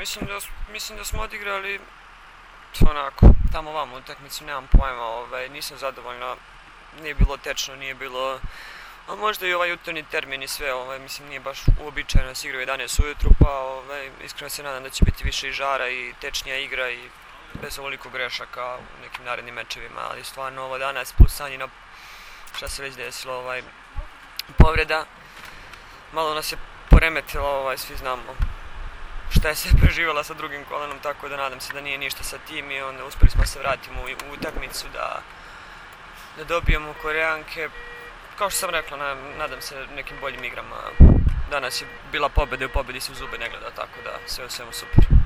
mislim da smo odigrali onako, tamo vamo utakmicu, nemam pojma, nisam zadovoljna, nije bilo tečno, nije bilo, a možda i ovaj jutarnji termin i sve, mislim nije baš uobičajeno da se igra u 11 ujutru, pa iskreno se nadam da će biti više i žara i tečnija igra i bez ovoliko grešaka u nekim narednim mečevima, ali stvarno ovo danas plus Sanjina, šta se već desilo, povreda, malo nas je poremetilo, svi znamo šta je se preživjela sa drugim kolenom, tako da nadam se da nije ništa sa tim i onda uspjeli smo se vratiti u utakmicu da dobijemo Korejanke. Kao što sam rekla, nadam se nekim boljim igrama. Danas je bila pobjeda i u pobjedi se u zube ne gleda, tako da sve u svemu super.